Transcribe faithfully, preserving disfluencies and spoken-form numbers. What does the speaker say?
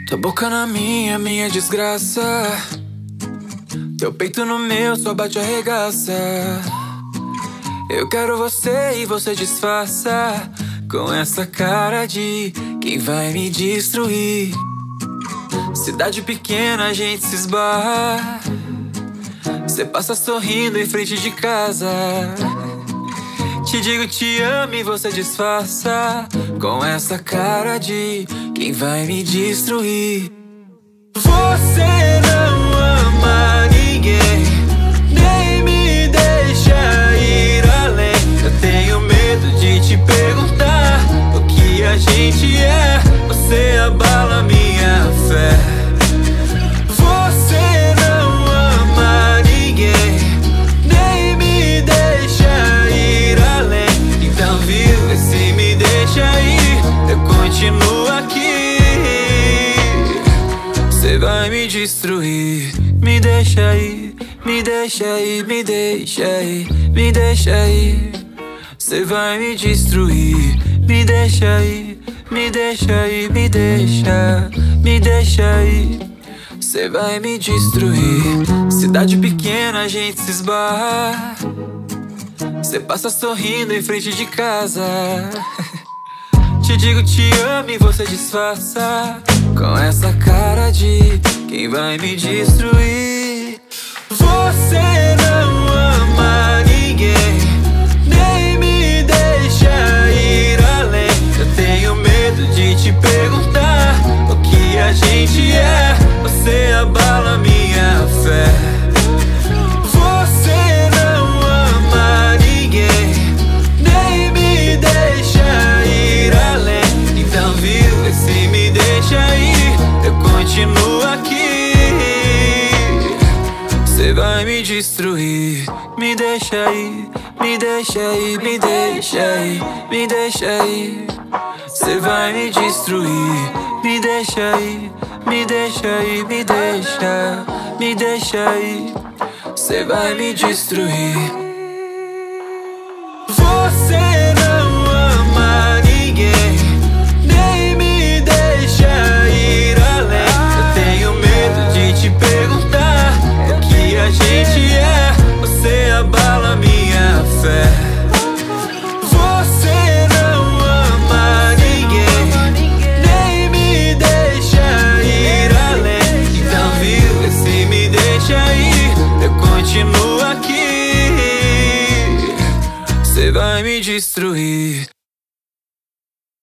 Tua boca na minha, minha desgraça. Teu peito no meu, só bate arregaça. Eu quero você e você disfarça com essa cara de quem vai me destruir. Cidade pequena, a gente se esbarra. Cê passa sorrindo em frente de casa. Te digo te amo e você disfarça com essa cara de quem vai me destruir. Você não ama ninguém, nem me deixa ir além. Eu tenho medo de te perguntar o que a gente é. Você abala minha fé. Você não ama ninguém, nem me deixa ir além. Então viu, vê se me deixa ir, eu continuo aqui. Cê vai me destruir, me deixa ir, me deixa ir, me deixa ir, me deixa ir. Cê vai me destruir, me deixa ir, me deixa ir, me deixa, me deixa ir. Cê vai me destruir. Cidade pequena, a gente se esbarra. Cê passa sorrindo em frente de casa. Te digo te amo e você disfarça com essa cara de quem vai me destruir. Você não ama ninguém, nem me deixa ir além. Eu tenho medo de te perguntar o que a gente é. Você abala minha fé. Você não ama ninguém, nem me deixa ir além. Então viu, vê se me deixa ir, eu continuo aqui. Cê vai me destruir, me deixa ir, me deixa ir, me deixa ir, me deixa ir. Cê vai me destruir, me deixa ir, me deixa ir, me deixa, me deixa ir. Cê vai me destruir. Você não ama ninguém, nem me deixa ir além. Eu tenho medo de te perguntar o que a gente é. Você abala minha fé. Você não ama ninguém, nem me deixa ir além. Então viu, vê se me deixa ir, eu continuo aqui. Cê vai me destruir.